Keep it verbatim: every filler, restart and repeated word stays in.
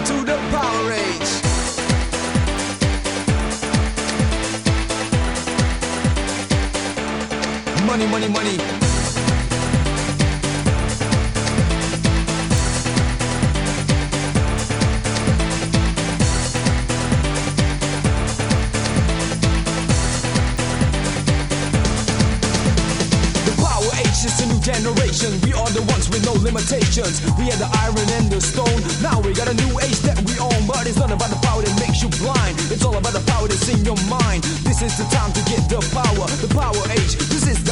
to the Power Age. Money, money, money. It's a new generation, we are the ones with no limitations. We had the iron and the stone, now we got a new age that we own. But it's not about the power that makes you blind, it's all about the power that's in your mind. This is the time to get the power, the Power Age. This is